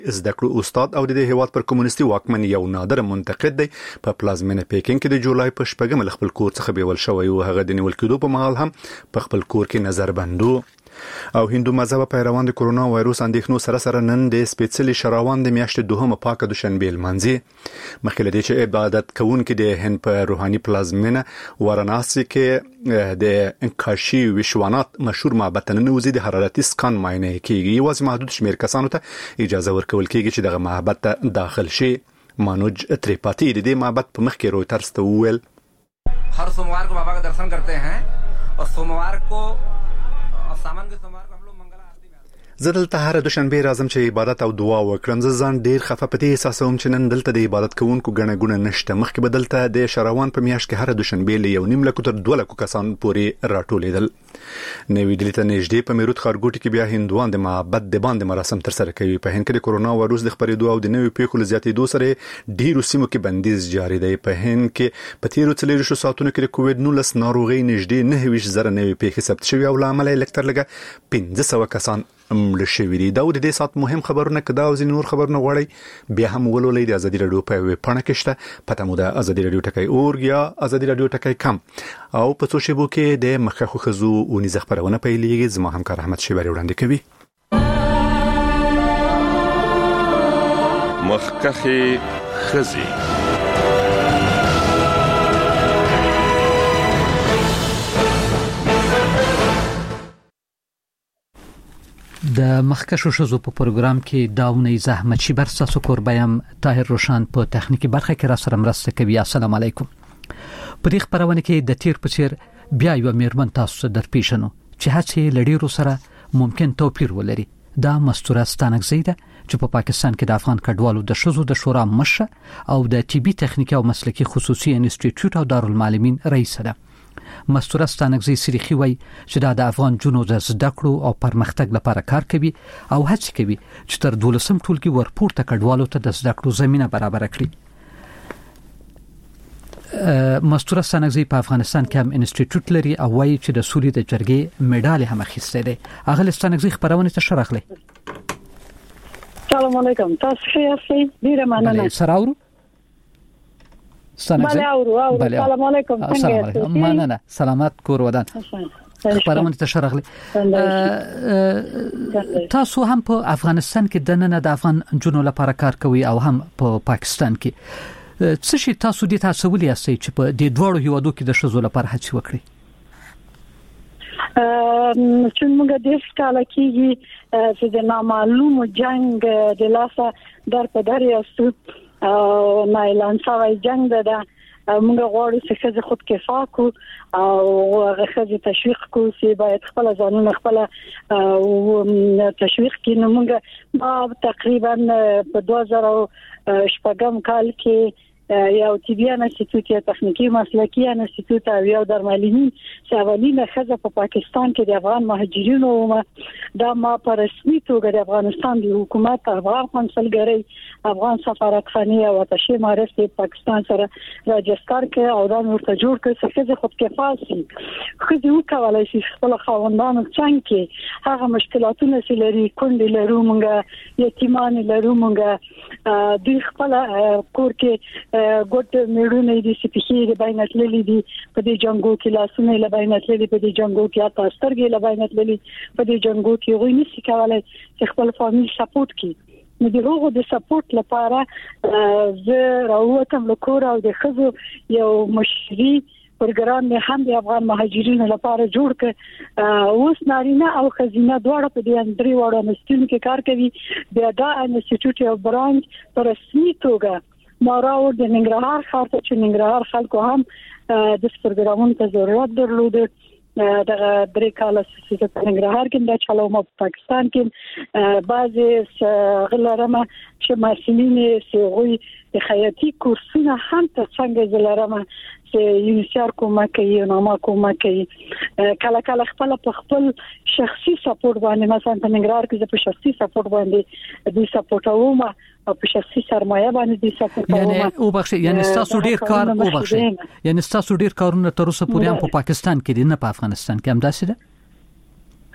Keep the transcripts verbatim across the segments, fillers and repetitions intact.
زده کړو استاد او د هیواد پر کمونیستي واکمن یو نادر منتقد دی. په پلازمینه پیکینګ کې د جولای په شپږم خپل کور څخه بیول شوی او هغه د نیول کېدو په مهال هم په خپل کور کې نظر بندو. او هندو مذهب پیروان د کرونا وایروس اندېښنو سره سره نن د سپېڅلي شراوان د میاشتې دوهمه پاکه دوشنبه لمانځي. مخکې له دې چې عبادت کوونکي د هند په روحاني پلازمینه واراناسي کې د کاشي وشوانات مشهور معبد ته ننوځي د حرارتي سکان معاینه کیږي. یوازې محدود شمیر کسانو ته اجازه ورکول کیږي چې دغه معبد ته داخل شي. مانوج تریپاتی د دې معبد په مخ کې رويټرز ته وویل هر सोमवार को बाबा का दर्शन करते हैं और सोमवार को सामान के सोमवार को हम लोग मंगला आरती में زه دلته هر دوشنبه راځم چې عبادت او دعا وکړم. زه ځان ډیر خفه پدې احساسوم چې نن دلته د عبادت کوونکو ګڼه ګونه نشته. مخکې به دلته د شراوان په میاشت کې هر دوشنبه له یو نیم لکو تر دوه لکو کسان پورې راټولېدل. نوې دلې ته نږدې په میروت ښارګوټي کې بیا هندوان د معبد د باندې مراسم تر سره کوي. په هند کې د کرونا وایروس د خپرېدو او د نوې پیښو زیاتېدو سره ډیرو سیمو کې بندیز جاری دی. په هند کې په تیرو څلورو ساعتونو کې د کووډ نولس ناروغي نږدې نه ویشت زره نوې پیښې ثبت شوې او لامل یې لکتر لګه پنځه سوه کسان مړ شوي دي. دا د دې سات مهم خبرونه کدا او نور خبرونه غواړي بیا هم ولولئ د ازادي رادیو په ویب پاڼه کې شته. پته مو د ازادي رادیو ټکی اورګ یا ازادي رادیو ټکی کم او په څو شیبو کې د مخکخو خزو او نيز خبرونه پیلېږي. زما همکار احمد شیبری وړاندې کوي. مخکخه خزي د مخکشو شزو په پروګرام کې داونی زحمت شي برساسو کوربایم طاهر روشان په تخنیکی برخه کې را سره مرسته کوي. السلام علیکم. په دې خبرونه کې د تیر پچیر بیا یو میرمن تاسو در پیښنو چې هڅه لړیرو سره ممکن توپیر ولري. دا مستوره ستانګزی ده چې په پاکستان کې د افغان کډوالو د شزو د شورا مشر او د طبي تخنیک او مسلکی خصوصي انسټیټیوټ او دارالمعلمین رئیس ده. مستوره ستانګزی سریخي وای چې دا د افغان جنو د زده کړو او پرمختګ لپاره کار کوي او هڅه کوي چې تر دولسم ټولګي ورپورته کډوالو ته د زده کړو زمينه برابر کړي. مستوره ستانګزی په افغانستان کې هم انسټیټیوټ لري او وایي چې د سولې د جرګې میډال هم اخیسته ده. هغه ستانګزی خبرونه ته شرحله. السلام علیکم. تاسو ښه یاست؟ ډیره مننه. سراورو بله اورو اورو. سلام علیکم. سلام علیکم. مننه. سلامات کور ودان. خبرونه ته شرحله. تاسو هم په افغانستان کې د نن د افغان جنو لپاره کار کوي او هم په پاکستان کې. څه شي تاسو دې تاسو ولې اسئ چې په دې دوړو هیوادو کې د شزو لپاره هڅه وکړي؟ چې موږ د اسکاله کې چې د نامعلوم جنگ د لاسه در په در یاستو او نه اعلان شوی جنگ ده. موږ غواړو چې خځه خود کفا کو او خځه تشویق کو چې باید خپل ځانونه خپل تشویق کړي. موږ ما تقریبا په دوه زره شپږم کال کې یو طبيان انسټیټیوټ یا تخنیکی مسلکی انسټیټیوټ او یو درملنی چې اولینه خزه په پاکستان کې د افغان مهاجرینو دا ما په رسمي توګه د افغانستان د حکومت افغان کنسولګری افغان سفارتخانه او تشي مارسته پاکستان سره راجستر کې او دا ورته جوړ کړ چې خزه خود کفاسي خزه وکولای شي خپل خاوندانو څنګه کې هغه مشکلاتونه چې لري کندې لرو مونږه یتیمان لرو مونږه د خپل کور کې ګوت میړونه دي چې په خیر باندې تللي دي په دې جنگو کې لاسونه له باندې تللي په دې جنگو کې تاسو سترګې له باندې تللي په دې جنگو کې غوښنی شي کولای چې خپل فامیل سپورټ کړي. نو د هغو د سپورټ لپاره زه راووتم له کور او د خزو یو مشري پروګرام مې هم د افغان مهاجرینو لپاره جوړ کړ. اوس نارینه او خزینه دواړه په دې اندري وړو مستون کې کار کوي. بیا دا انسټیټیوټ او برانچ پر رسمي توګه ماراو د ننګرهار ښار ته چې ننګرهار خلکو هم د پروګرامونو ته ضرورت درلود. د درې کاله چې په ننګرهار کې د چلو په پاکستان کې بعضي غلرمه چې مسلمانې سوي د خیاطي کورسونه هم ته څنګه زلرمه چې یونیسر کومه کوي نو ما کومه کوي کله کله خپل په خپل شخصي سپورټ باندې مثلا په ننګرهار کې په شخصي سپورټ باندې د سپورټوم او په شخصي سرمایه باندې د سپورټوم یعنی او بخښه یعنی تاسو ډیر کار او بخښه یعنی تاسو ډیر کارونه تر اوسه پورې هم په پاکستان کې دي نه په افغانستان کې هم داسې ده.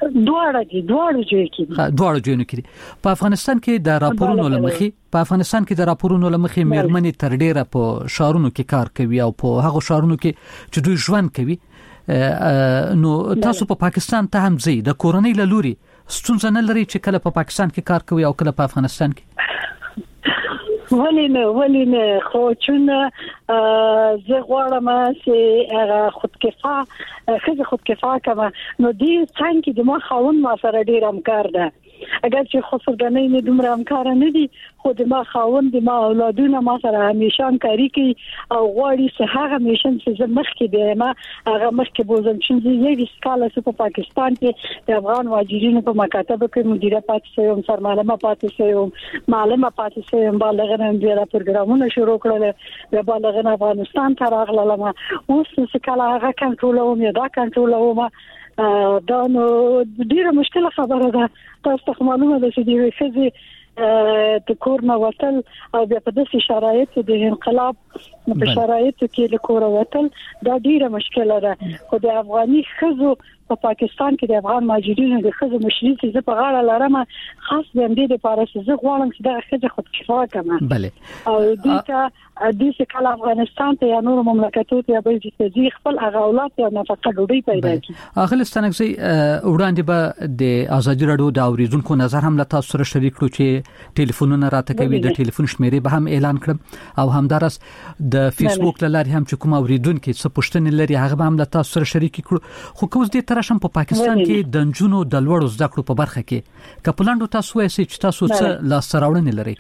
دواړه دي دواړه جوړ کړي دواړه جوړ کړي په افغانستان کې د راپورونو لمخې په افغانستان کې د راپورونو لمخې مېرمنې تر ډیره په شهرونو کې کار کوي او په هغه شهرونو کې چې دوی ژوند کوي نو تاسو په پاکستان ته هم ځئ د کورنۍ له لوري ستونزه نه لري چې کله په پاکستان کې کار کوي او کله په افغانستان کې ولی نه ولی نه خو چون زه غواړم چې هغه خودکفا خزه خودکفا کما نو دې څنګه د ما خاون ما سره ډیر همکار ده اگر چې خسرګنۍ نه دومره همکار نه دي خو د ما خاون د ما اولادونه ما سره همیشه همکاري کوي او غواړي چې هغه میشن چې زمخ کې به ما هغه مخ کې بوزم چې یو سکاله په پاکستان کې د افغان واجرینو په مکاتب کې مدیره پاتې شوم سرمعلمه پاتې شوم معلمه پاتې شوم بالغ نه د پروګرامونو شروع کړل د بالغ نه افغانستان ته راغلم اوس سکاله هغه کنټرولوم یا دا کنټرولوم دا نو ډیره مشکله خبره ده تاسو ته معلومه ده چې د فزي د کورنا وتل او بیا په داسې شرایطو د انقلاب په شرایطو کې د کور وتل دا ډیره مشکله ده خو د افغاني خزو په پاکستان کې د افغان ماجرینو د خزو مشري چې په غاړه لرم خاص د دې لپاره چې زه غواړم چې دا خزه خودکفا کړم بله او دې د دې کله افغانستان ته یا نور مملکتونو ته به چې خپل اولاد یا نفقه ډوډۍ پیدا کړي اخل ستنګسي وړاندې به د ازادي رادیو د اوریدونکو نظر هم له تاسو سره شریک کړو چې ټلیفونونه راته کوي د ټلیفون شمیرې به هم اعلان کړم او همدارس د فیسبوک لاري هم چې کوم اوریدونکو څه پوښتنې لري هغه به هم له تاسو سره شریک کړو خو کوم دې ترشم په پاکستان کې د جنونو د لوړو زده کړو په برخه کې کپلانډو تاسو یې چې تاسو څه لا سراوړنې لري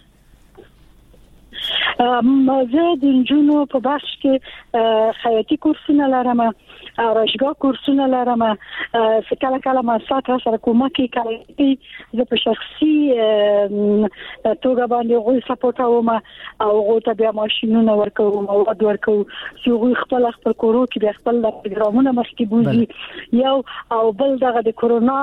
زه د جنونو په بخش کې خیاطي کورسونه لرم راشګاه کورسونه لرم کله کله ما ساتره سره کومه کې کله زه په شخصي توګه باندې غوي سپورټ کوم او غوته بیا ماشينونه ورکوم او ود ورکوم چې غوي خپل خپل کورو کې خپل پروګرامونه مخکې بوزي یو او بل دغه د کورونا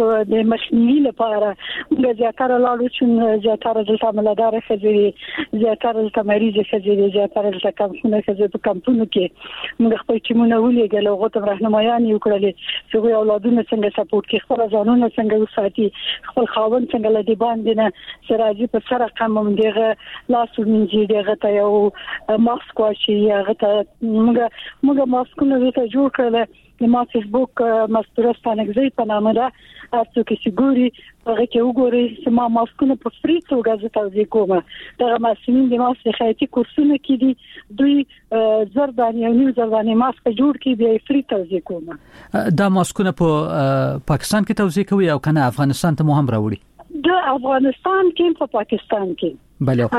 د مخنیوي لپاره موږ زیاتره لاړو چې زیاتره دلته ملادار خځې زیاتره د مریض خځې زیاتره د کمپونه خځې په کمپونو کې موږ خپل ټیمونه ولېګل غوته راهنمایان یو کړل چې غوي اولادونه څنګه سپورټ کوي خپل ځانونه څنګه وساتي خپل خاون څنګه لدی باندې نه سراجي په سره قمم دیغه لاس ومنځي دیغه ته یو ماسک واچي هغه ته موږ موږ ماسکونه زته جوړ کړل د ما فیسبوک مستورستانګزي په نامه ده تاسو کې سګوري هغه کې وګورئ چې ما ماسکونه په فری توګه زه توزیع کوم دا مسلمان د ماسک خیاطي کورسونه کې دي دوی زرداني او نیو زرداني ماسک جوړ کې به فری توزیع کوم دا ماسکونه په پاکستان کې توزیع کوي او کنه افغانستان ته مو هم راوړي د افغانستان کې په پاکستان کې بله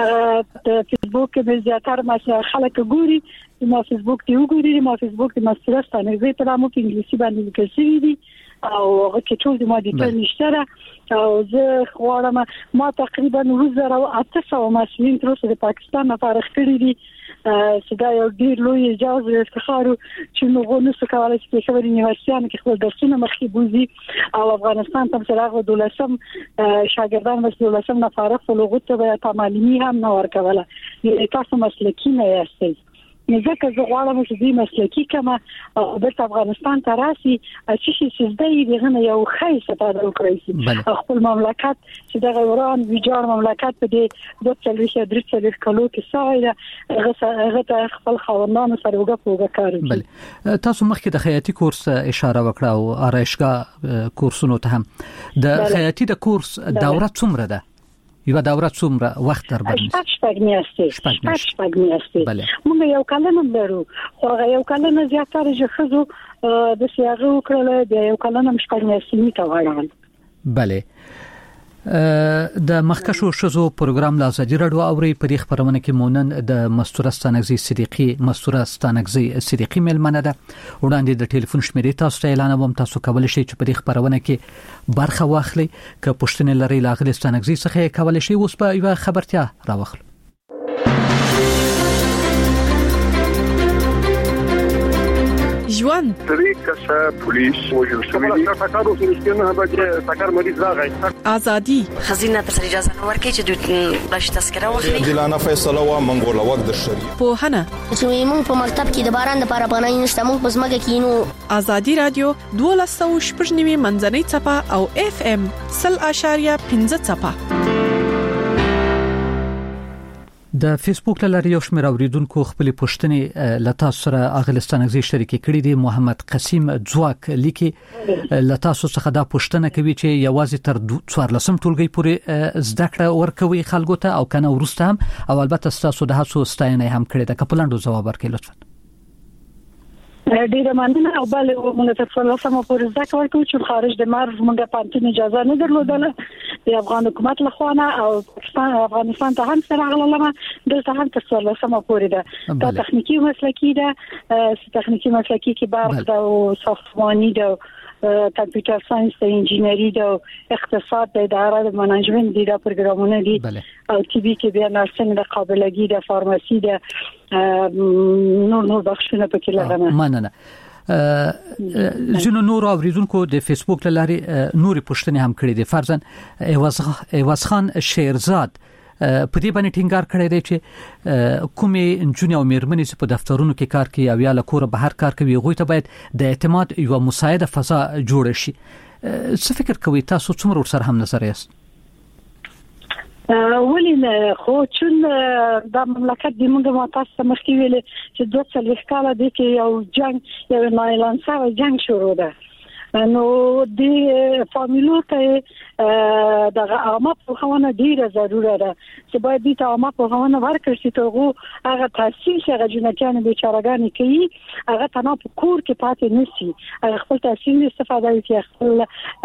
د فیسبوک کې زیاتره ما خلک ګوري ما فیسبوک ته وګورئ ما فیسبوک ته مسترستانه زه په نامو په انګلیسي باندې لیکل شوی دي او هغه کې ټول د ما د ټول نشته او زه غواړم ما تقریبا وزره او اته مسلمان تر اوسه د پاکستان نه فارغ کړی دي چې دا یو ډیر لوی اجازه افتخار چې موږ نو څه کولای شو چې خبرې یونیورسيټیانو کې خپل درسونه مخکې بوزي او افغانستان ته سره دولسم شاګردان مس دولسم نه فارغ فلوغت به تعلیمي هم نه ورکوله تاسو مسلکی نه یاستئ ځکه زه غواړم چې دې مسلکی کما او د افغانستان ته راسي چې چې زده دغه نه یو خیسه پیدا وکړي خپل مملکت چې دغه وران ویجاړ مملکت په دې د څلويخ درې څلويخ کلو کې سايله هغه خپل خاوندانو سره وګه پوګه کوي بل تاسو مخکې د خیاطي کورس اشاره وکړه او آرایشګاه کورسونو ته هم د خیاطي د کورس دوره څومره ده یو دوره څومره وخت در باندې شپږ شپږ میاشتې شپږ شپږ میاشتې موږ یو کلن لرو خو یو کلن زیاتره ژخزو د سیاغو کړل د یو کلن شپږ میاشتې ته وړاندې بله د مخکشو شزو پروګرام لا ازادي رادیو اوري په دې خبرونه کې مونن د مستوره ستانګزي صدیقي مستوره ستانګزي صدیقي ملمنه ده وړاندې د ټلیفون شمیرې تاسو ته اعلان ووم تاسو کولای شئ چې په دې خبرونه کې برخه واخلئ که پوښتنه لرئ لاغلي ستانګزي څخه کولای شئ اوس په یو خبرتیا راوخلو ژوند طریقه پولیس وجود شوی تاکارو سیستم هغه چې تاکار مریض راغی ازادي خزینه تر اجازه نه ورکړي چې د بلش تذکره واخلي دلانه فیصله و منګول وخت د شریعت په هنه چې موږ په مکتب کې د باران د لپاره پناه نشته موږ په زمګه کې نو ازادي رادیو دولسو شپږنیمه منځنۍ چپه او اف ام صفر اشاریه پنځه چپه د فیسبوک لاري یو شمېر اوریدونکو خپل پوښتنې لتا سره اغلستان غزي شریک کړي دي. محمد قسیم ځواک لیکي لتا څخه دا پوښتنه کوي چې یوازې تر څوارلسم ټولګي پورې زده کړه ورکوي خلکو ته او کنه ورسته هم او البته تاسو د هڅو ستاینه هم کړې ده. کپلاندو جواب ورکړئ لطفا. ډیره مننه او بل موږ ته څلورم پورې زده کړو چې خارج د مرز موږ پانتون اجازه نه درلودله د افغان حکومت له خوا او پاکستان افغانستان ته هم سره غلطه دلته هم تر څلورم پورې ده. دا تخنیکی مسلکی ده تخنیکی مسلکی کې برق ده او ساختمانی ده کمپیوټر ساينس د انجینری د اقتصاد د اداره د منیجمنت دي د پروګرامونه دي او ټي بي کې بیا نرسنګ د قابلګي د فارماسي د نور نور بخښونه پکې لرنه. مننه. جنو نور اوریدونکو د فیسبوک لاري نوري پوښتنه هم کړې دي. فرضاً ایواز ایواز خان شیرزاد په دې باندې ټینګار کړی دی چې کومې انجونې او میرمنې چې په دفترونو کې کار کوي او یا له کوره بهر کار کوي هغوی ته باید د اعتماد یو مساعده فضا جوړ شي. څه فکر کوي تاسو څومره ورسره هم نظر یاست؟ ولې خو چون د مملکت د موږ متاسفه مخکې ویل چې دوه څلوېښت کاله د کې یو جنگ یو نه اعلان شوی جنگ شروع ده نو د فامیلو ته د عامه پوهاونه ډیره ضروره ده چې باید د عامه پوهاونه ورکړي چې توغه هغه تحصیل چې هغه جنکان بیچارهګان کوي هغه تنه په کور کې پاتې نشي هغه خپل تحصیل استفاده کوي خپل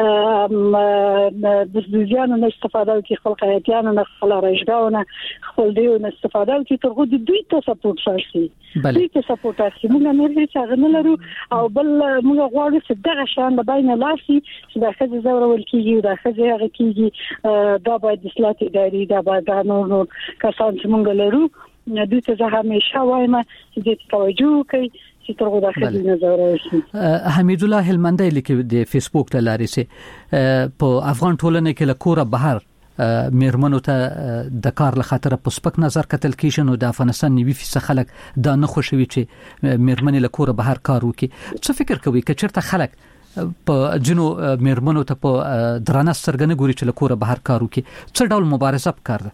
د بزنسیانو نه استفاده کوي خپل قایتیانو نه خپل راځګاونه خپل دیو نه استفاده کوي توغه د دوی ته سپورټ شي دوی ته سپورټ شي موږ نه لري چې هغه نه لرو او بل موږ غواړو چې دغه شان د باینه لاسي چې د خځې زورول کیږي د خځې هغه کیږي دا باید اصلاح اداري دا باید نور نور کسان چې موږ لرو دوی ته زه همیشه وایم چې د توجه کوي چې ترغه د خځې نظر وشي. حمید الله هلمندی لیکي د فیسبوک لاري سه په افغان ټولنه کې له کوره بهر میرمنو ته د کار له خاطر په سپک نظر کتل کیږي نو د افغانستان نیوي فیصد خلک دا نه خوشوي چې میرمنې له کوره بهر کار وکړي. څه فکر کوي که چیرته خلک په جنو میرمنو ته په درانه سترګنه ګوري چې له کوره بهر کار وکړي څه ډول مبارزه وکړه؟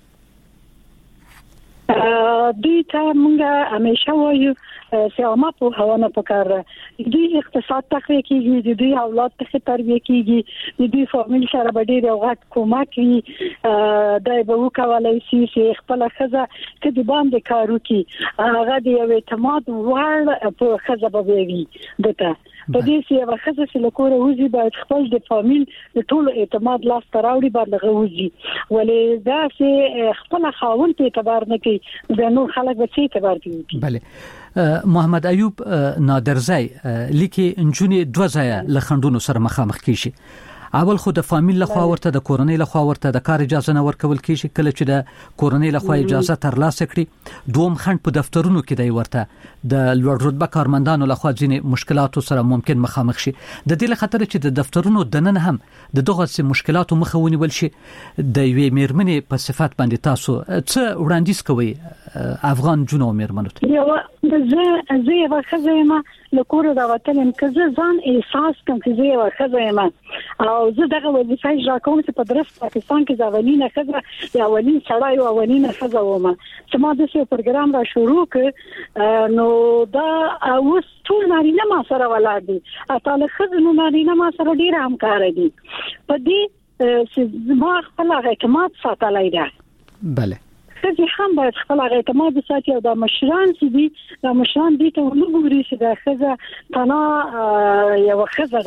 دوی ته موږ همیشه وایو چې عامه پوهاونه پکاره دوی اقتصاد تخریب کیږي د دوی اولاد ته تربیه کیږي د دوی فامیل سره به ډیر وخت کومک کوي دای به وکولای شي چې خپل خزه کې د باندې کار وکړي هغه د اعتماد وړ په خزه به وي دته په دې چې هغه خزه چې له کوره وځي باید خپل د فامیل د ټول اعتماد لاس تراوړي باندې وځي ولې دا چې خپل خاون په اعتبار نه کوي د نور خلک به څه اعتبار کوي. بله. محمد ایوب نادرزی لیکي انجونې دوه ځای له خندونو سره مخامخ کیږي. اول خو د فامیل لخوا ورته د کورنۍ لخوا ورته د کار اجازه نه ورکول کیږي کله چې د کورنۍ لخوا اجازه ترلاسه کړي دوم خند په دفترونو کې دی ورته د لوړ رتبه کارمندانو لخوا ځینې مشکلاتو سره ممکن مخامخ شي د دې لخوا چې د دفترونو دنن هم د دغه مشکلاتو مخه ونیول شي د یوې میرمنې په صفات باندې تاسو څه وړاندیز کوي افغان جنو میرمنو ته؟ یو زه زه واخځه ما لکوره دا وطن کزه ځان احساس کوم چې زه واخځه ما او زه دغه وظیفه اجرا کوم چې په درس پاکستان کې ځاولینه خزه یا ولین سړی او ولینه خزه ومه چې ما د څه پروګرام را شروع ک نو دا اوس ټول نارینه ما سره ولادي اته خزه نو نارینه ما سره ډیر همکار دي په دې چې ما خپل اعتماد ساتلای ده. بله. خزي هم باید خپل اعتماد ساتي او د مشران چې دي د مشران دي ته ونګوري چې د خزه تنا یو خزه ده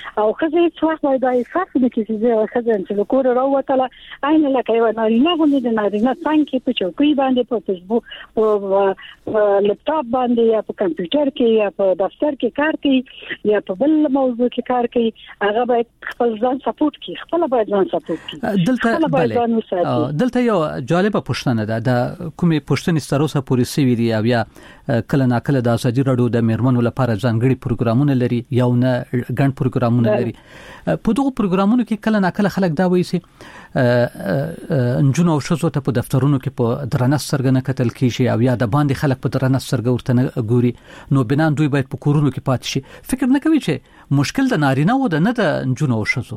او خزه څو وخت وای دا احساس نه کیږي چې خزه چې کور راوته عین لکه یو نارینه غوندې د نارینه څنګه په چوکۍ باندې په فیسبوک په لپټاپ باندې یا په کمپیوټر کې یا په دفتر کې کار کوي یا په بل موضوع کې کار کوي هغه باید خپل ځان سپورټ کړي خپل باید ځان سپورټ کړي دلته بله دلته یو جالبه پوښتنه ده د کومې پوښتنې ستروسه پوری سوي دي او یا کله ناکله د ازادي راډیو د میرمنو لپاره ځانګړي پروګرامونه لري یو نه ګڼ پروګرامونه لري په دغه پروګرامونو کې کله ناکله خلک دا وایي چې انجونو او شزو ته په دفترونو کې په درنه سرګنه کتل کیږي او یا د باندې خلک په درنه سرګ ورته ګوري نو بنان دوی باید په کورونو کې پاتې شي فکر نه کوي چې مشکل د نارینه و د نه د انجونو او شزو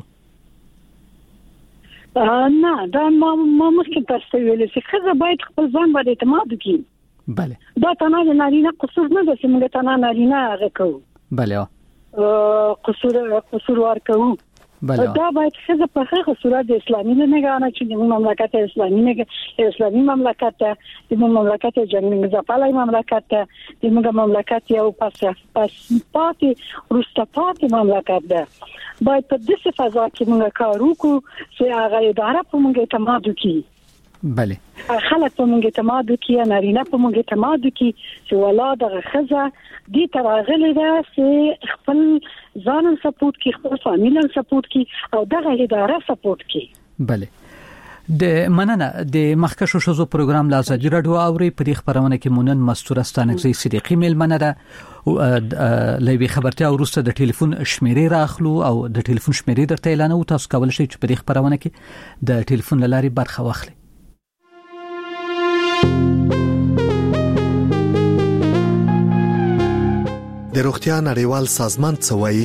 نه دا ما ما ممکن تاسو ویل چې خزه باید خپل ځان باندې اعتماد وکړي بله دا تنه د نارینه قصور نه ده چې موږ تنه نارینه هغه کوو بله قصور قصور ورکو بله دا باید خزه په هغه صورت د اسلامي نه غواړي چې د مملکت اسلامي نه اسلامي مملکت د مملکت جنګ زپالای مملکت د موږ مملکت یو پاس پاس پاتې روستپاتې مملکت ده باید په دغه فضا کې موږ کار وکړو چې هغه اداره په موږ اعتماد وکړي بله خلک په موږ اعتماد وکړي نارینه په موږ اعتماد وکړي چې ولادت غخزه دې تراغلي ده چې خپل ځان سپورټ کړي خپل فامیل سپورټ کړي او دغه اداره سپورټ کړي بله د مننه د مخکشو شزو پروګرام لا ازادي راډیو اوري په دې خبرونه کې مونن مستوره ستانګزي صدیقي میل مننه لوي خبرتیا ورسته د ټلیفون شمیرې راخلو او د ټلیفون شمیرې درته اعلان او تاسو کولای شئ چې په دې خبرونه کې د ټلیفون لاري برخه واخلئ د روغتیا نړیوال سازمان څه وایي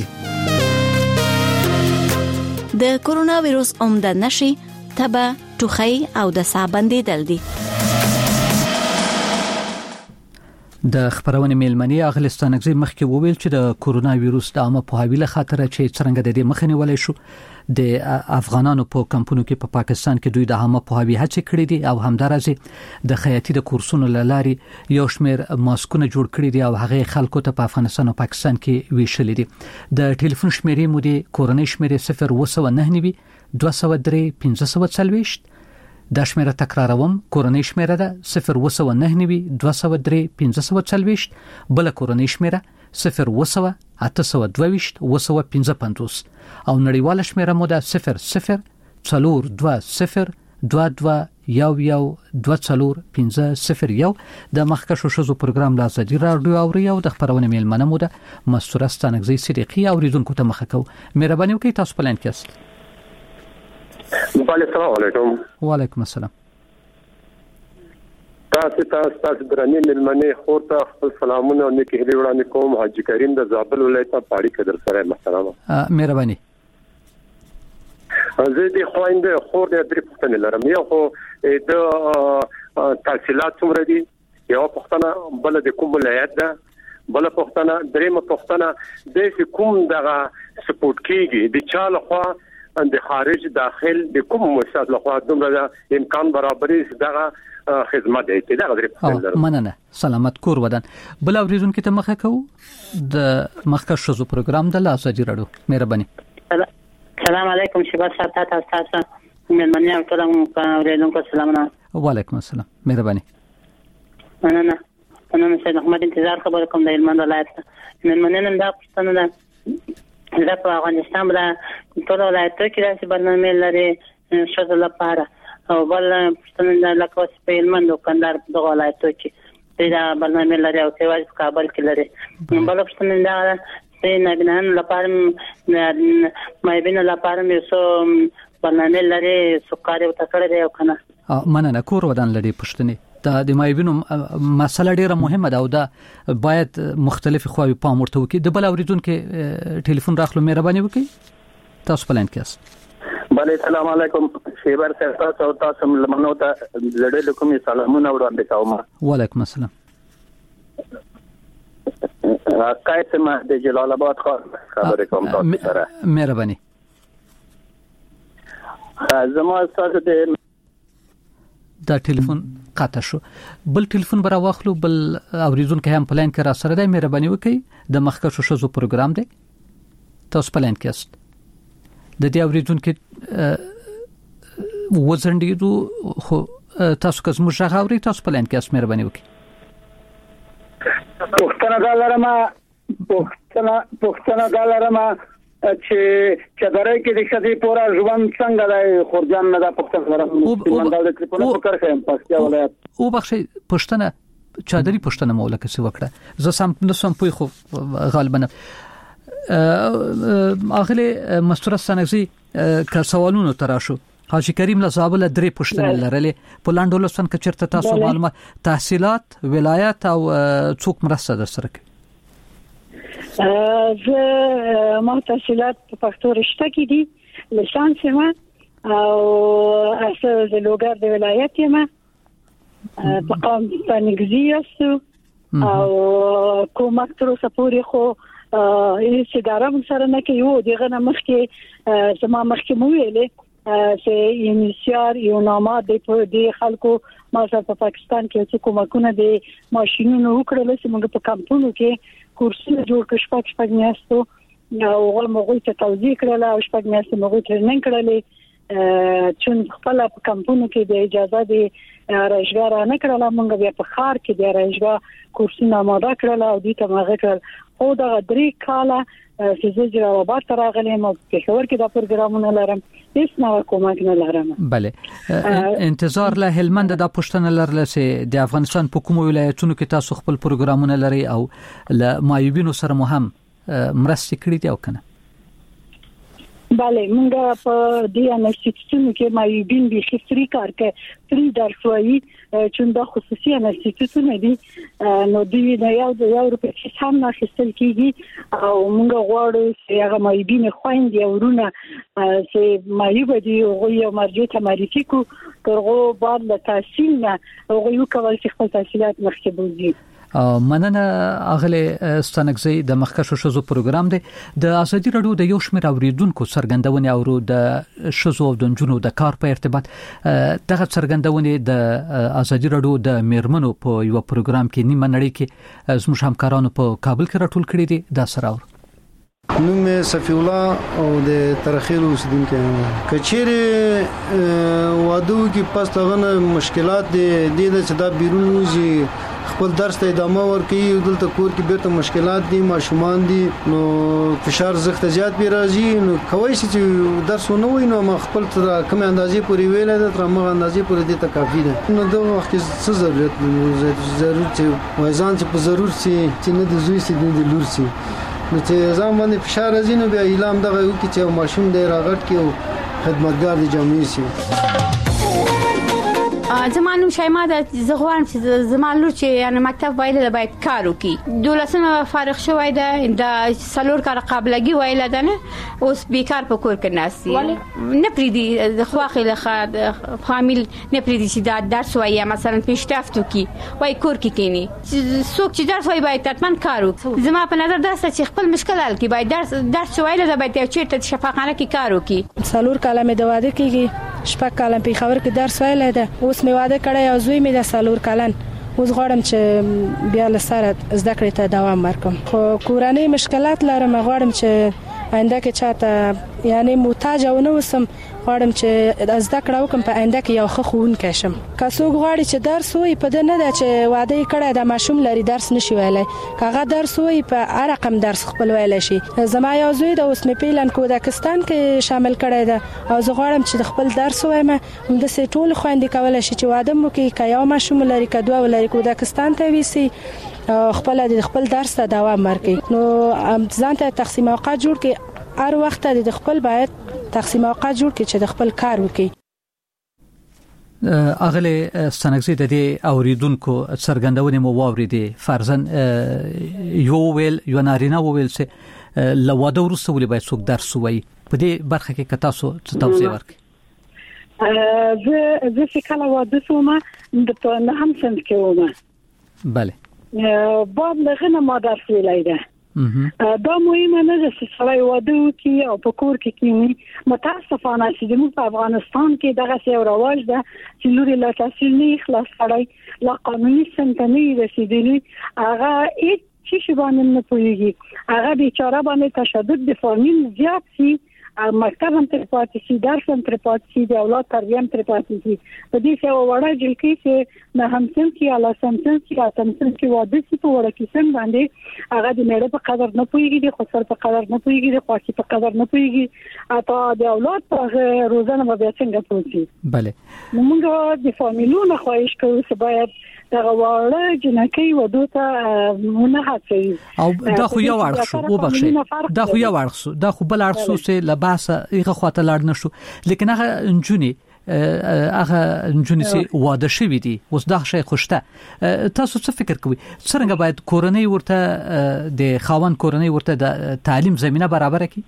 د کورونا وایروس عمده نشي تبه ټوخی او د ساه بندیدل دي د خبرونه میلمنی اغلستانګزي مخکې وویل چې د کورونا وایروس د عامه پوهاوی له خاطر چې څنګه د دې مخنیوي ولې شو د افغانانو په کمپونو کې په پا پاکستان کې دوی د عامه پوهاوی هڅې کړې دي او همدارسه د خیاطي د کورسونو لاري یو شمېر ماسکونه جوړ کړي دي او هغه خلکو ته په افغانستان او پاکستان کې ویشل دي د ټلیفون شمیرې مو د کورنۍ شمیرې صفر و نه نوي دوه صفر درې پنځه صفر دا شمیره تکراروم کورنۍ شمیره ده صفر و نه نوي دوه صفر درې پنځه صفر بل کورنۍ شمیره صفر و اته صفر دوه و صفر پنځه پنځوس او نړیواله شمیره مو ده صفر صفر څلور دوه صفر دوه دوه یو یو دوه څلور پنځه صفر یو د مخکشو شزو پروګرام لا ازادي راډیو اوري او د خبرونه میلمنه مو ده مستوره ستانګزي صدیقي اوریدونکو ته مخه کو مهرباني وکړئ تاسو په لاین کې السلام علیکم وعلیکم السلام تاسو تاسو تاسو درنې ملمنې خورته خپل سلامونه او نیک هیلې وړاندې کوم حاجی کریم د زابل ولایت پاړی کډر سره محترمه مهرباني زه دې خوينده خور دې درې پښتنې لرم یو خو د تحصیلات څومره دي یو پښتنه بل د کوم ولایت ده بل پښتنه درېمه پښتنه د کوم دغه سپورټ کیږي د چاله خو د خارج داخل د کوم مؤسسات لخوا دومره امکان برابرې دغه خدمت دی چې دغه درې مننه سلامت کور ودان بل اوریدون کې ته مخه کو د مخکښ شزو پروګرام د ازادي راډیو مهرباني السلام علیکم شباب ساته تاسو من منیا ټول اوریدونکو سلامونه وعلیکم السلام مهرباني مننه مننه سید احمد انتظار خبر کوم د علمان ولایت من مننه دا پښتنه ده زه په افغانستان باندې ټول ولایتو کې راځي برنامه لري شذ لپاره او بل پښتون د لکوس په علمند کندهار په ولایتو کې دا برنامه لري او سیواز په کابل کې لري بل پښتون دا چې نګنان لپاره مې بین لپاره مې سو برنامه لري سکاري او تکړه دی او کنه مننه کور ودان لري پښتني دا د مایبینو مسله ډیره مهمه ده او دا باید مختلف خواوی پام ورته وکړي د بل اوریدونکو ټلیفون راخلو مهرباني وکړي تاسو په لاین کې یاست بله السلام علیکم شیبر صاحب او تاسو ملمنو ته زړه کوم سلامونه وړاندې کوم وعلیکم السلام راکایته ما د جلال آباد خبرې کوم تاسو سره مهرباني زما تاسو د دا ټلیفون قطع شو بل ټلیفون برا واخلو بل اوریدونکو هم پلان کې را سره دی مهرباني وکړئ د مخکښو شزو پروګرام دی تاسو پلان کېست د دې اوریدونکو وزندیدو خو تاسو که زموږ غاوري تاسو پلان کېست مهرباني وکړئ پښتنه دلارما پښتنه پښتنه دلارما چې چې درې کې د شدي پورا ژوند څنګه دی خورجان نه د پښتنه دلارما د ټلیفون په کار کې پښتیا ولایت او بخښي پښتنه چادري پښتنه مولا کې څه وکړه زه سم نو سم پوي خو غالبا اغله مستور سنغزي که سوالونو تراشو حاجی کریم لزابل درې پښتنه لرلې په لاندولستان کې چیرته تاسو معلومات تحصیلات ولایت او څوک مرسته در سره کوي زه ما تحصیلات په پښتو رشته کې دي لیسانس ما او اصل د لوګر د ولایت ما په قام پنګزي است او کومک تر اوسه پورې خو هیڅ اداره مون سره نه کوي او دغه نه مخکې زما مخکې مو ویلې چې انیشیار یو نامه د خلکو ما سره په پاکستان کې چې کومکونه د ماشينونو وکړل چې موږ په کمپونو کې کورسونه جوړ کړ شپږ شپږ میاشتو او هغه موږ ته توضیح کړل او شپږ میاشتې موږ ټریننګ کړلې چې خپل په کمپونو کې د اجازه د راځګار نه کړل موږ بیا په خار کې د راځګار کورسونه ماده کړل او دې ته موږ کړل او دا درې کاله چې زه جوابات راغلم او په خبر کې دا پروګرامونه لرم هیڅ نه کومک نه لرم bale انتظار له هلمند د پښتنه لرل سي د افغانستان په کوم ولایتونو کې تاسو خپل پروګرامونه لري او له مایوبینو سره مهم مرستې کړې دي او کنه bale موږ په دې انسټیټیوټونو کې مایوبین به خسري کار کوي فری درسوي چې دا خصوصي انسټیټیوټونه دي نو دوی نه یو د یو روپې هم نه خستل کیږي او موږ غواړو چې هغه مایوبین خويندې او ورونه چې مایوب دي او یو مرجع ته معرفي کو ترغو بعد له تحصیل نه او یو کول چې خپل تحصیلات مخکې بوزي مننه اغله ستنګزي د مخکښو شوزو پروګرام دی د ازادي رادیو د یو شمېر اوریدونکو څرګندونې او د شوزو او د جنونو د کار په ارتباط دغه څرګندونې د ازادي رادیو د میرمنو په یو پروګرام کې نیمه نړۍ کې زموږ همکارانو په کابل کې راټول کړي دي دا سره نوم صفی الله او د ترخیل اوسیدونکو کچېره وادو کې پس تغنه مشکلات دي د صدا بیرون وځي خپل درس ته ادامه ورکړي دلته کور کې بیرته مشکلات دي ماشومان دي نو فشار زخت زیات به راځي نو کوي چې درس ونه وي نو خپل تر کوم اندازې پورې ویل ده تر هغه اندازې پورې دي ته کافي ده نو دا وخت څه ضرورت ضرورت وایزان چې په ضرورت چې نه د زوی سي د لور سي نو چې ځان باندې فشار راځي نو بیا اعلان دغه یو کې چې ماشوم دی راغټ کې خدمتګار دي جامعي سي زمانو شایما د زغوان چې زمانو چې یعنی مکتب وایل باید کار وکي دولسمه فارغ شوی ده د سلور کار قابلګي وایل ده نه اوس بیکار په کور کې ناسي نه پریدي د خواخې له فامیل نه پریدي چې دا درس وایي مثلا پیشتافتو کی وای کور کې کینی څوک چې درس وایي باید تطمن کار وکړي زما په نظر دا چې خپل مشکل حل کی باید درس درس وایل ده باید چیرته شفاخانه کې کار وکي سلور کلمه د واده کېږي شپږ کلم په خبر کې درس وایل ده اوس می واده کړی او زوی می د سالور کلن اوس غواړم چې بیا لسره زده کړې ته دوام ورکړم خو کورنۍ مشکلات لرم غواړم چې آینده کې چاته یعنی محتاج او نه وسم غواړم چې زده کړه وکم په آینده کې یو ښه ښوونکی شم که څوک غواړي چې درس وایي په دې نه ده چې واده کړی د ماشوم لري درس نشي ویلای کاغه درس وایي په هر رقم درس خپل ویل شي زما یو زوی د اوس می پیلن کودکستان کې شامل کړی ده او زه غواړم چې خپل درس وایم هم د سې ټول خويندې کول شي چې واده مو کې کایو ماشوم لري کډوا ولري کودکستان ته ویسي خپل د خپل درس ته دوام ورکړي نو ځان ته تقسیم اوقات جوړ کړي هر وخت د خپل باید تقسیم اوقات جوړ کړي چې د خپل کار وکړي اغله سنګزي د دې اوریدونکو څرګندونې مو واوریدي فرضاً یو ویل یو نارینه ویل چې لواده ورسته ولې باید څوک درس وایي په دې برخه کې کتا سو څه توضیح ورکړي زه زه چې کله واده شوم د په نه هم څنګه کوم bale بعد لغنه ما درس ویلای ده دا مهمه نه ده چې سړی واده وکړي او په کور کې کینی متاسفانه چې د افغانستان کې دغه څه رواج ده چې لوري لا تحصیل نه خلاص کړي لا قانوني سنتنې رسیدلي هغه هیڅ چې شی باندې نه پوهیږي هغه بیچاره باندې تشدد د فامیل زیات سي مکتب هم تر پاتې شي درس هم تر پاتې شي د اولاد تربیه هم تر پاتې شي په دې څه وړه جلکی چې نه همسن کې اعلی سمسن کې اتمسن کې واده سي په وړه کې څنګه باندې هغه د میړه په قدر نه پوهیږي د خسر په قدر نه پوهیږي د خاصي په قدر نه پوهیږي اته د اولاد په روزانه به څنګه پوهیږي bale موږ د فامیلونو خواهش کوو چې باید دا وړه جنکی ودو ته مونږه هڅوي او دا خو یو اړخ شو او بخښي دا خو یو اړخ شو دا خو بل اړخ شو چې لباسه یغه خواته لاړ نشو لیکن هغه انجونی هغه انجونی سي واده شوی دي اوس دا شی خوشته تاسو څه فکر کوئ څنګه باید کورنۍ ورته د خاوند کورنۍ ورته د تعلیم زمينه برابر کړي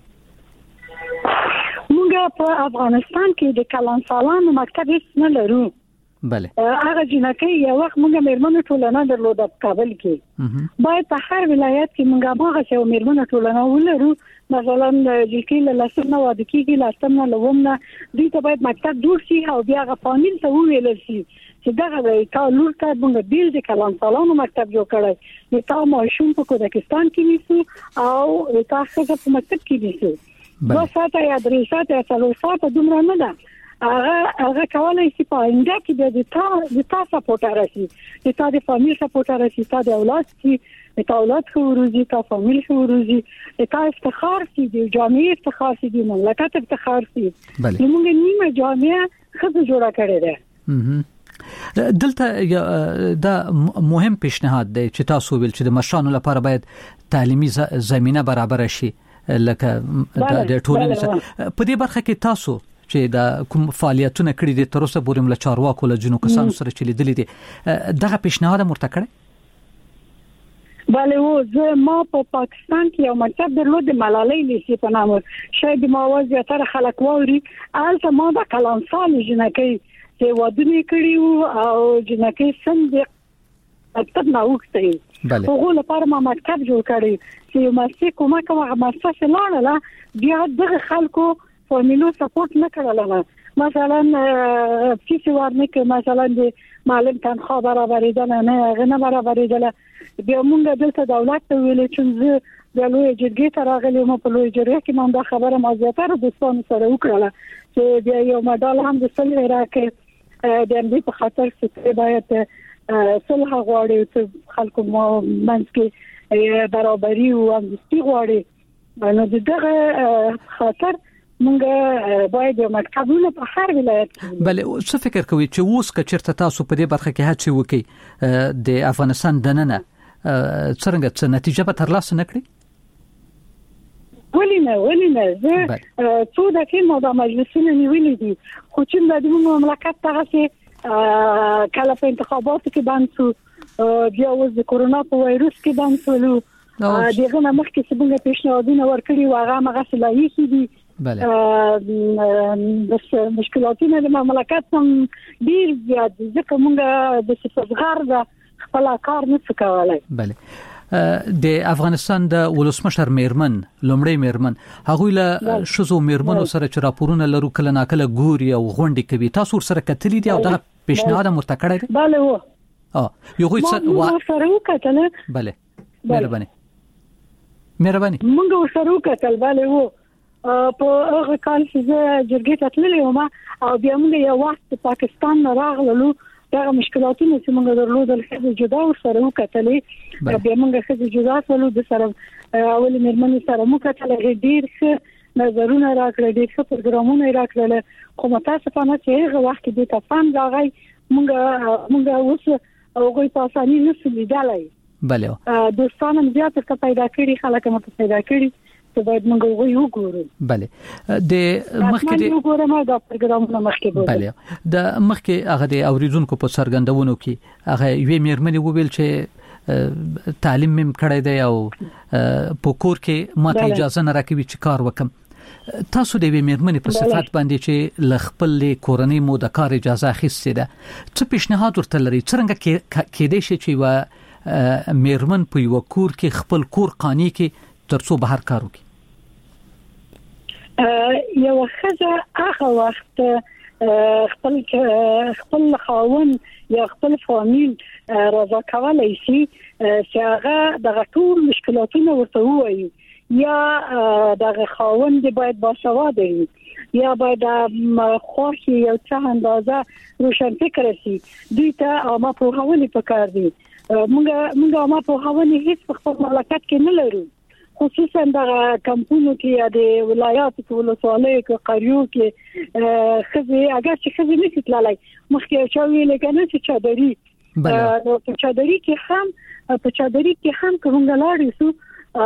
موږ په افغانستان کې د کلان سالان مکتب هیڅ نه لرو bale هغه جنکه یو وخت موږ مېرمنو ټولنه درلوده په کابل کې باید په هر ولایت کې موږ هغه څو مېرمنو ټولنه ولرو مثلا جلکې له لاسنه واده کېږي لاسنه لومنه دوی ته باید مکتب جوړ شي او بیا هغه فامیل ته وویل شي چې دغه تا لور ته موږ بیل د کلام سالانو مکتب جوړ کړی نو تا ماشوم په کوزاکستان کې نیسو او تا څنګه په مکتب کې نیسو دوه ساعته یا درې ساعته یا څلور ساعته دومره نه ده هغه هغه کولای شي په انده کې د تا د تا سپورټ راشي د تا د فامیل سپورټ راشي تا د اولاد شي د تا اولاد خو روزي تا فامیل خو روزي د تا افتخار شي د جامعي افتخار شي د مملکت افتخار شي موږ نیمه جامعه خزه جوړه کړې ده دلته دا مهم پیشنهاد دی چې تاسو ویل چې د مشرانو لپاره باید تعلیمي زمينه برابر شي لکه د ټولنې په دې برخه کې تاسو چې دا کوم فعالیتونه کړی دي تر اوسه پورې مل چارواکو له جنو کسانو سره چې لیدلې دي دغه پیشنهاد مرته کړی bale و زه ما په پاکستان کې یو مکتب درلود د ملالۍ لیسې په نامه شاید ما وځي خلک ووري البته ما د کلام سال جنکی چې ودونه کړیو او جنکی څنګه مکتب نه وختي هغه لپاره ما مکتب جوړ کړی چې یو مسیح کومه کومه مؤسسه لاړه بیا دغه خلکو فامیلو سپورټ نه کړل مثلا کیسه ورنه کې مثلا د معلم تنخواه برابرېدل نه غنه برابرېدل بیا مونږ دلته دولت ته ویل چې زه د لوی جرګې ته راغلی مو په لوی جرګې کې مونږ دا خبره مازیاتره دوستانو سره وکړه چې بیا یو مډال هم د صلح راکې د دې په خاطر چې باید صلح غواړي چې خلکو مو منځ کې برابرۍ او امنیتي غواړي نو دغه خاطر مونږ باید یو مکتبونه په هر ولایت کې بل څه فکر کوي چې اوس کچرته تاسو په دې برخه کې هڅه وکړي د افغانستان دننه څنګه څه نتیجه به ترلاسه نکړي ولینه ولینه زه څو دقیقې مو د مجلسونو نیولې دي خو چې د مملکت څخه چې کله په انتخاباتو کې باندې بیا اوس د کورونا په وایروس کې باندې دغه مخکې څنګه پیشنهادونه ورکړي واغه مغه صلاحي دي بله بس مشکلاتونه د مملکت هم ډیر زیات ځکه موږ د صفزغار د خپل کار نه څکوالای بله د افغانستان د ولسمشر میرمن لومړی میرمن هغه له شزو میرمنو سره چې راپورونه لرو کله ناکله ګوري او غونډې کوي تاسو سره کتلی دي او دغه پیشنهاد مرتکړه دي bale و اه یو څه سره وکړه bale مهرباني مهرباني موږ سره وکړه bale و په هغه کال چې جرګې ته تللی وم او بیا موږ یو وخت پاکستان نه راغلو دا مشکلاتونه چې موږ درلودل چې جدا سره وکړلې بیا موږ چې جدا سره د سره اول مېرمنې سره موږ کتل ډیر څه نظرونه راکړل ډیر څه پروګرامونه راکړل خو متاسفانه چې هغه وخت د تفاهم راغی موږ موږ اوس هغه په اسانۍ نه لیدلای bale دوستانه زیات څه پیدا کړی خلک مو پیدا کړی باید موږ وګورو bale د مخکې د وګورم دا پروګرامونه مخکې وګورم bale د مخکې هغه د اوریدونکو په سرګندونو کې هغه یوې مېرمنې وویل چې تعلیم مم کړی دی او په کور کې ماته اجازه نه راکوي چې کار وکم تاسو د یوې مېرمنې په صفات باندې چې ل خپل کورنۍ مو د کار اجازه اخیستې ده څه پیشنهاد ورته لري څنګه کېدای شي چې و مېرمن په یو کور کې خپل کور قانوني کې ترڅو بهر کار وکړي یو خزه هغه وخت خپل خپل خاون یا خپل فامیل راځه کولای شي چې هغه د ټول مشکلاتونو ورته وایي یا د خاوند باید باسواده وي یا باید خوښي یو څه اندازه روشن فکر شي دوی ته ما په هغه پکار دي موږ موږ ما په هغه هیڅ په خپل مملکت کې نه لرو خصوصا د کمپونو کې یا د ولایاتو کې ولسوالیو کې قریو کې خزي اگر چې خزي نشي تللی مخکې چې ویل کنه چې چادري نو په چادري کې هم په چادري کې هم کومګلاړي سو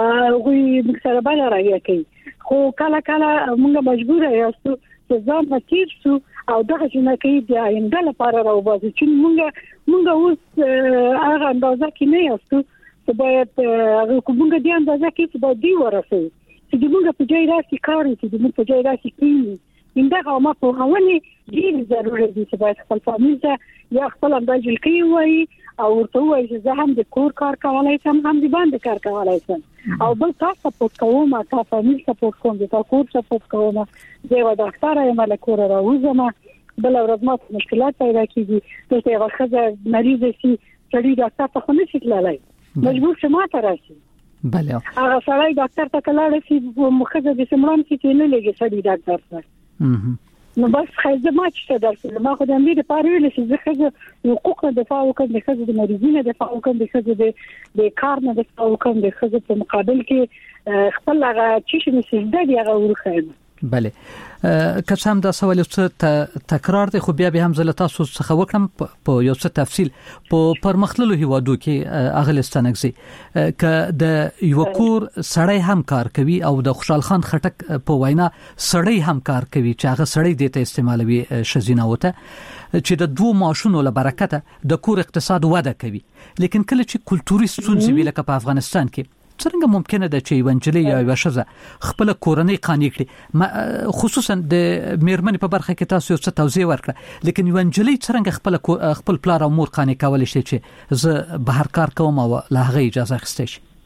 غوي مکسره بل راځي کوي خو کله کله موږ مجبور یاستو چې ځان متیر سو او دغه جنکې د آینده لپاره راوباسو چې موږ موږ اوس هغه اندازه کې نه یاستو چې باید هغه کومه دي اندازه کې چې باید دی ورسوي چې موږ په ځای راسي کار چې موږ په ځای راسي کوي انده ما په هغه ډیر ضروري دي چې باید خپل فامیل ته یا خپل انداز کوي وای او ورته وای چې زه هم د کور کار کولای شم هم د باندې کار کولای شم او بل تاسو سپورټ کوم تاسو فامیل سپورټ کوم تاسو کور سپورټ کوم زه و ډاکټر یم له کور راوځم بل ورځ ما مشکلات پیدا کیږي چې هغه خزه مریض شي چې ډاکټر ته خو نشي تللی مجبور شمه تراشي بله هغه سړی ډاکټر ته کلاړ شي مخزه د سمران کې نه لګي سړی ډاکټر سره نو بس خایزه ما چې درته ما خو د امید لپاره ویل چې زه خزه حقوق نه دفاع وکړم د خزه د مریضینو دفاع وکړم د خزه د د کار نه دفاع وکړم د خزه په مقابل کې خپل هغه چې نشي د هغه ورخه بله که څه هم دا سوال څه تکرار دی خو بیا به هم زه تاسو څخه وکړم په یو څه تفصیل په پرمختللو هیوادو کې اغلستانګزي ک د یو کور سړی هم کار کوي او د خوشحال خان خټک په وینا سړی هم کار کوي چې هغه سړی د ته استعمالوي شزینه وته چې د دوه ماشونو له برکته د کور اقتصاد وده کوي لیکن کله چې کلتوري ستونزې ویل ک په افغانستان کې څنګه ممکنه ده چې ونجلې یا وشزه خپل کورنۍ قانې کړي خصوصا د میرمنې په برخه کې تاسو څه توضیح ورکړه لیکن ونجلې څنګه خپل خپل پلار او مور قانې کول شي چې زه بهر کار کوم او له هغه اجازه اخیستې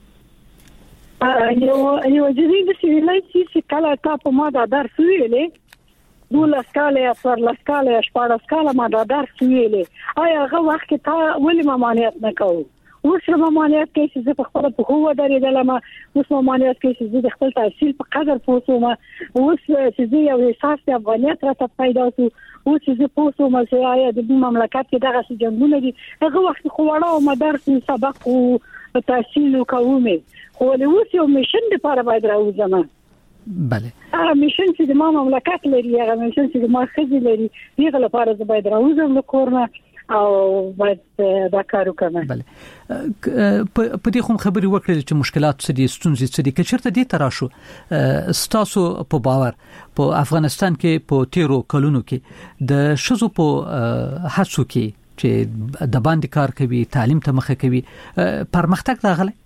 شي یو یو جدي د ویلای چې کله تاسو ما دا درس ویلې دول اسکاله یا پر لاسکاله یا شپږ اسکاله ما دا درس ویلې آیا هغه وخت کې تا ولې ممانعت نه کوو اوس ممانعت کوي چې زه په خپل په هو درېدلم اوس ممانعت کوي چې زه د خپل تحصیل په قدر پوسوم اوس چې زه یو احساس د افغانیت راته پیدا شو اوس چې زه پوسوم چې آیا د مملکت کې دغه جنګونه دي هغه وخت خو وړاو مدرس سبق او تحصیل کوم خو له اوس یو میشن لپاره باید راوځم بله هغه میشن چې د مملکت لري هغه میشن چې د ما خزي لري دغه لپاره زه باید راوځم له کورنه او باید دا کار وکړم بله په دې کوم خبري وکړل چې مشکلات څه دي ستونزې څه دي کچرته دې تراشو ستاسو په باور په افغانستان کې په تیرو کلونو کې د شزو په هڅو کې چې د باندې کار کوي تعلیم ته مخه کوي پرمختګ راغلی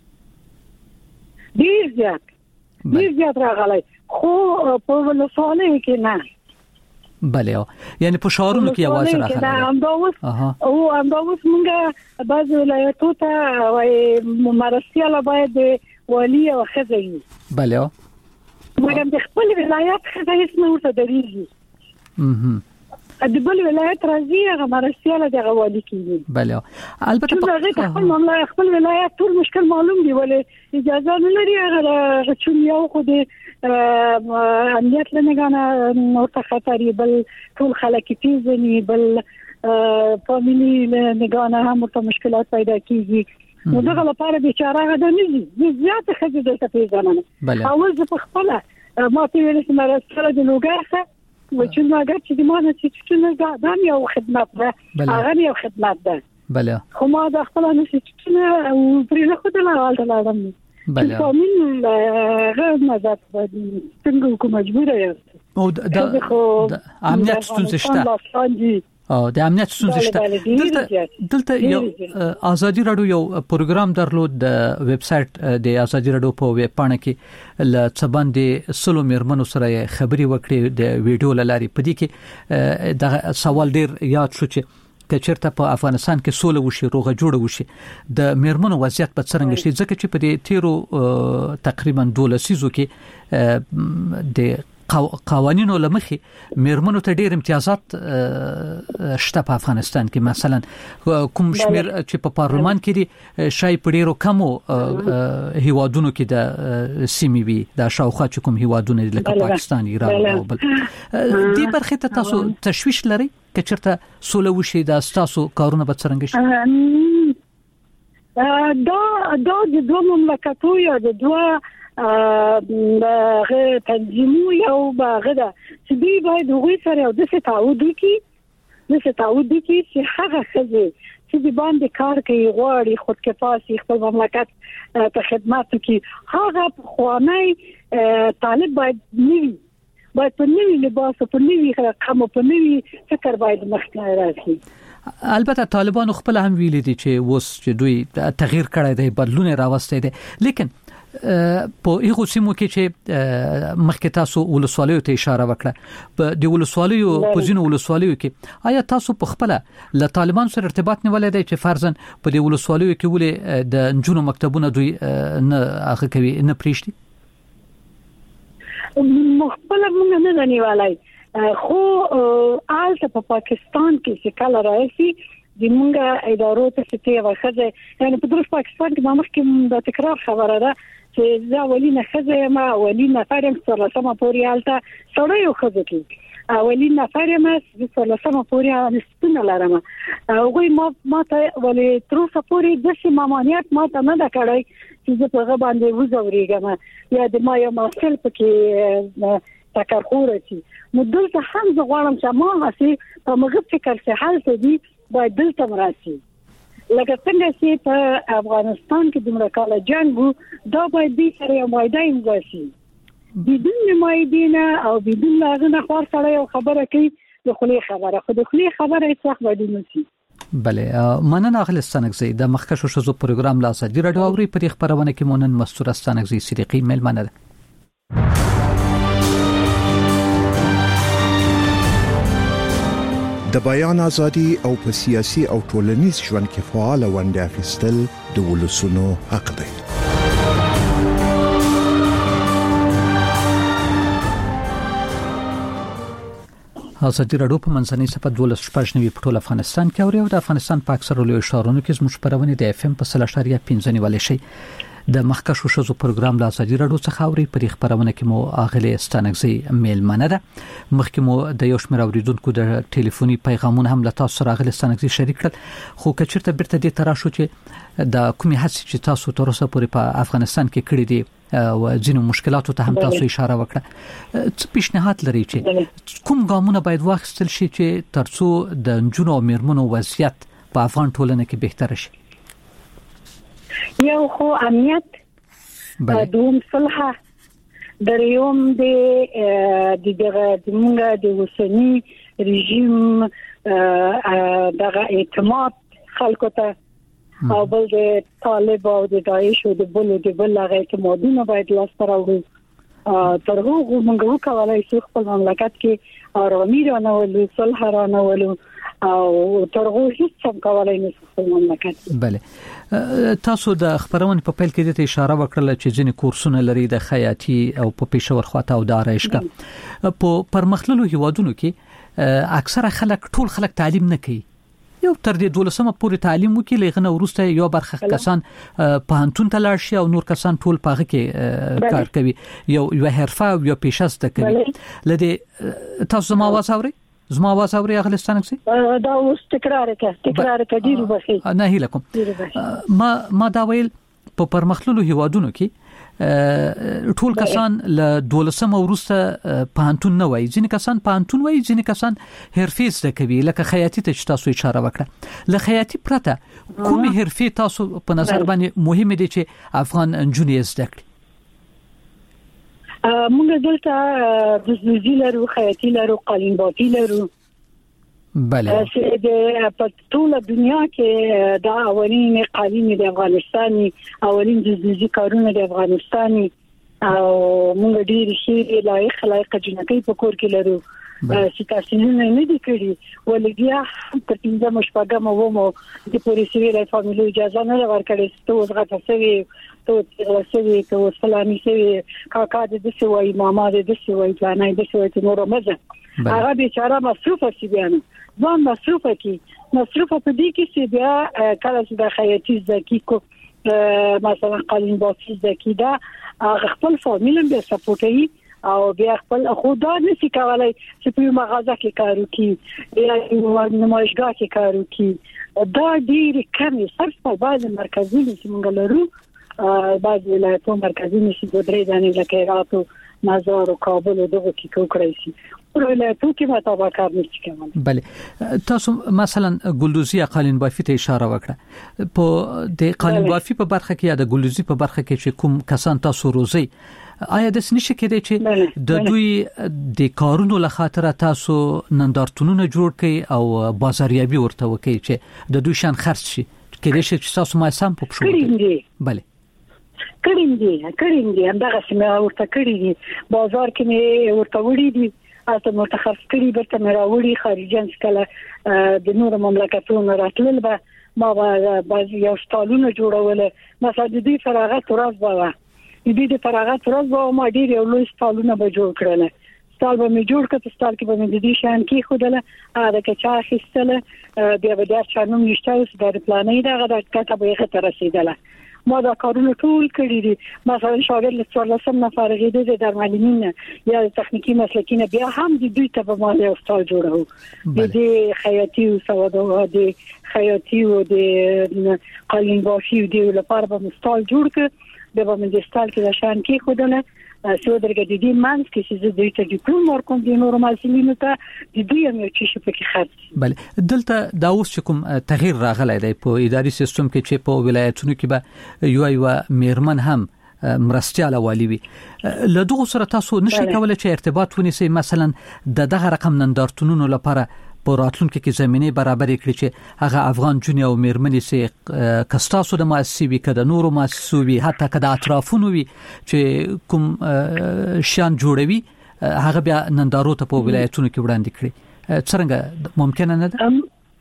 ډیر زیات ډیر زیات راغلی خو په ولسوالیو کې نه بله یعنی په شهرونو کې आवाज راغلی دا همداوس او همداوس موږ بعض ولایتو ته وای مرستياله باید والی او خزي بله موږ د خپل ولایت خزي اسمه ورته درېږي اها د بل ولایت راځي هغه مرستياله د والی کیږي بله البته په خپل مملکت خپل ولایت ټول مشکل معلوم دی ولې اجازه نه لري هغه چې یو خو د امنیت لنګانه نورته خطرې بل ټول خلک پیژني بل فاميلي لنګانه هم ورته مشکلات پیدا کیږي نو دغه لپاره بیچاره غدا نه دي زیات خځې دلته پیژنه اول زه په خپل ما ته ویل چې مرسته د لوګرخه و چې نو اگر چې ما نه چې څه دا یو خدمت ده هغه یو خدمت ده بله خو ما د خپل نه چې څه او پرې نه خدای لاله لاله بله فامیل غیر مزات باندې څنګه کوم مجبور یې او د امنیت ستونزې شته او د امنیت ستونزې شته دلته دلته یو ازادي رادیو یو پروګرام درلود د ویب سټ د ازادي رادیو په ویب پاڼه کې ل څباندې سلو میرمنو سره خبري وکړي د ویډیو لاري په دې کې د سوال ډیر یاد شو چې کچرته په افغانستان کې سوله وشي روغه جوړه وشي د میرمنو وضعیت په څرنګه شي ځکه چې په دې تیرو تقریبا دوه لسیزو کې د قوانینو لمخي میرمنو ته ډیر امتیازات شته په افغانستان کې. مثلا کوم شمیر چې په پارلمان کې دي شای په ډیرو کمو هیوادونو کې د سیمې وي د شاوخوا چې کوم هیوادونه لکه پاکستان، ایران او بل دې برخه ته تاسو تشویش لري چې چرته سوله وشي د تاسو کارونه به څنګه شي؟ دا دا د دوه مملکتو یا د دوه غه تنظیمو یو باغه ده چې دوی باید هغوی سره یو د تعهد وکړي د تعهد وکړي چې هغه څه چې د باندې کار کوي غواړي خودکفايي خپل مملکت ته خدمت وکړي هغه خواني طالب باید نیوي باید په نوي لباس په نوي رقم په نوي فکر باید مخکې راشي. البته طالبان خپل هم ویل دي چې وس چې دوی تغییر کړی دی، بدلون راوستي دي، لیکن په هغه سیمو کې چې مخکې تاسو ولسوالیو ته اشاره وکړه په د ولسوالیو په ځینو ولسوالیو کې آیا تاسو په خپل له طالبان سره ارتباط نیولای دی چې فرضاً په د ولسوالیو کې ولې د انجونو مکتبونه دوی نه هغه کوي نه پریشتي؟ مخبل موږ نه غنیوالای خو آلته په پاکستان کې چې کله راځي د موږ ادارو ته ستې وخزه یعنی په دروس پاکستان کې مخکې د تکرار خبره ده چې دا ولینه خزه ما ولینه فرم سره سم پوري آلته سره یو خزه کې ولینه فرم سره سم پوري نسبونه لرم هغه ما ما ته ولې تر پوري د سیمانیت ما ته نه دا کړی چې په غو باندې وزوريګم یا د ما یو مسل پکې تکرخوره چی نو دلته هم زه غواړم چې ما هسي په مغه فکر څه حل ته دي باید دلته مراسي لکه څنګه چې په افغانستان کې د مرکاله جنگو دا باید دې سره یو مایدین وشي بدون مایدینه او بدون لازمه خور سره یو خبره کوي د خلی خبره خو د خلی خبره هیڅ وخت باید نشي. بله مننه اغل استانګزي د مخکشو شزو پروګرام لا سدي رادیو اوري په خبرونه کې مونن مستور استانګزي صدیقي ملمنه ده. د بیان ازادي او په سیاسي او ټولنیز ژوند کې فعال ونډه اخیستل د ولسونو حق دی. ازادي رادیو په منځنۍ صفه دولس شپږ نوي په ټول افغانستان کې اوري او د افغانستان په اکثر لوی ښارونو کې زموږ خبرونه د اف ام په سل اشاریه پنځه نیول شي. د مخکشو شزو پروګرام لا ازادي رادیو څخه اوري په خبرونه کې مو اغلی استانګزي میلمنه ده. مخکې مو د یو شمېر اوریدونکو د ټلیفوني پیغامونه هم له تاسو سره اغلی استانګزي شریک کړل خو کچرته بیرته دې تراشو چې د کومې هڅې چې تاسو تر اوسه پورې په افغانستان کې کړې دي او ځینو مشکلاتو ته هم تاسو اشاره وکړه څه پیشنهاد لري چې کوم ګامونه باید واخیستل شي چې ترڅو د جنونو او میرمنو وضعیت په افغان ټولنه کې بهتر شي؟ یو خو امنیت دوم صلح دریوم د دغه دموږ د وسنی رژیم دغه اعتماد خلکو ته او بل د طالب او د داعش او د بل د بل هغه اعتمادونه باید لاس راوړي تر هغه موږ وکولای شو خپل مملکت کې آرامي رانولو صلح رانولو او ترغه هیڅ څه کولای نشي خپل مملکت. بله تاسو د خبرونه په پیل کې د اشاره وکړه چې ځینې کورسونه لري د خیاطي او په پېښور خواته او د آرایشګه په پرمختللو هیوادونو کې اکثره خلک ټول خلک تعلیم نه کوي یو تر دې دولسمه پورې تعلیم وکړي لغنه ورسته یو برخه کسان په هنتون ته لاړ شي او نور کسان ټول پاغه کې کار کوي یو یو حرفه او یو پیشه زده کوي لدې تاسو ما واسوري زما आवाज اوري اغلستان کې دا اوس تکرار کې تکرار کې ډیر بخي نه هیله کوم ما ما دا ویل په پرمختللو هیوادونو کې ټول کسان له دولسمه ورسته پانتون نه وای ځینې کسان پانتون وای ځینې کسان حرفي زده کوي لکه خیاطي ته تاسو اشاره وکړه له خیاطي پرته کومه حرفي تاسو په نظر باندې مهمه دي چې افغان انجونی زده کړي؟ موږ دلته د زوزي لرو خیاطي لرو قالینبافي لرو بله د په ټول دنیا کې دا اولین قالین د افغانستاني اولین د زوزي کارونه د افغانستاني او موږ ډیر شي لایق لایق جنکې په کور کې لرو چې تاسو نه نه دي کړی ولګیا په پنځه مشپګه مو مو د پولیسي له فامیلي اجازه نه ورکړې ستو زغه تاسو ته تلسوي ته سلامي سي کاکا د سوي ماما د سوي ځانای د سوي نور مزه هغه بیچاره مصروفه شي بیان ځان مصروفه کی مصروفه په دې کې چې بیا کله چې د خیاطي ځکه کو مثلا قالین باسي ځکه دا خپل فامیل به سپورټي او بیا خپل خدا نشي کولای چې په مغازه کې کار وکړي یا په نمایشګاه کې کار وکړي دا ډیر کم صرف په بعض مرکزونو چې موږ لرو بعض ولایتونو مرکزونو چې د درې دانې لکه هرات مزار او کابل دغه کې کوکړی شي ولایتونو کې مطابق کار نشي کولای. بله تاسو مثلا ګلدوزي قالین بافي ته اشاره وکړه په د قالین بافي په برخه کې یا د ګلدوزي په برخه کې چې کوم کسان تاسو روزي آیا د سنشي کېدای چې د دوی د کارونو له خاطر تاسو نندارتونونه جوړ کړئ او بازاریابي ورته وکړئ چې د دوی شان خرڅ شي کېدای شي چې تاسو ما سم په پښو کې بله کړم دي کړم دي همدغه سم ورته کړی دي بازار کې مې ورته وړي دي اته متخصص کړي برته مې راوړي خارجان کله د نور مملکتونو راتلل به ما باز یو سټالونه جوړول مثلا د دې فراغت ورځ به د دې فراغت ورځ به ما ډیر یو لوی سټالونه به جوړ کړل سټال به مې جوړ کړ سټال کې به مې د دې شان کې خودله اده کې چا خستله بیا به د چانو نشته د پلانې دغه د کته به یې تر رسیدله ما دا کارونه ټول کړی دي مثلا شاګرد له څوارلسم نه فارغېده د درملینین یا تخنیکی مسلکینه بیا هم د دوی ته به ما یو سټال جوړو د دې خیاطي او سوادو د خیاطي او د قالین بافي او د لپاره به سټال جوړ کړ د به من د سټال کې د شان کې خودله سو درګه د دې مانس کې چې د دې ډیپلوم ورکوم د نورو ماسلینو ته د دوی هم یو چې په کې خرڅ بله دلته دا اوس کوم تغییر راغلی دی په اداري سیستم کې چې په ولایتونو کې به یو یو میرمن هم مرستياله والی وي له دغه سره تاسو نشئ کولای چې ارتباط ونیسئ مثلا د دغه رقم نندارتونونو لپاره په راتلونکو کې زمينه برابر کړي چې هغه افغان جونی او میرمنې سي کستاسو د مؤسسې وي کده نورو مؤسسو وي حتی کده اطرافونو وي چې کوم شان جوړوي هغه بیا نندارو ته په ولایتونو کې وړاندې کړي څنګه ممکن نه ده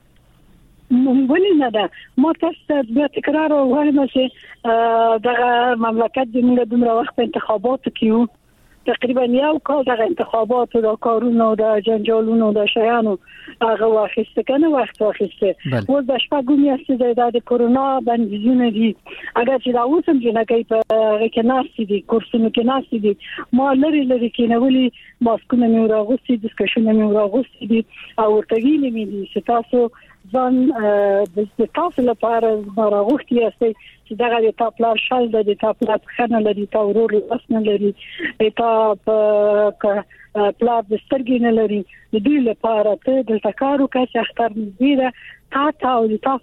ممکن نه ده ما تاسو د تکرار وایم چې دغه مملکت د موږ دومره وخت انتخابات کیو تقریبا یو کال د انتخاباتو د کارونو د جنجالونو د شیانو هغه واخیسته کنه وخت واخیسته و د شپږم میاشتې د کرونا بندیزونه دي اگر چې دا اوسم جنګي په رکناستي دي کورسونو کې ناستي دي ما لري لري کې نولي ماسکونه مې راغوستي ډسکشن مې راغوستي دي او ورتګینې مې دي چې تاسو ځان د تاسو لپاره راغوستي یاستئ چې دا غوډه تا پلا شال د تا پلا خنه لري تا ورور اسنه لري تا په پلا د سترګې نه لري د دې لپاره ته د تکارو کې اختر مزيده تا تا او تاسو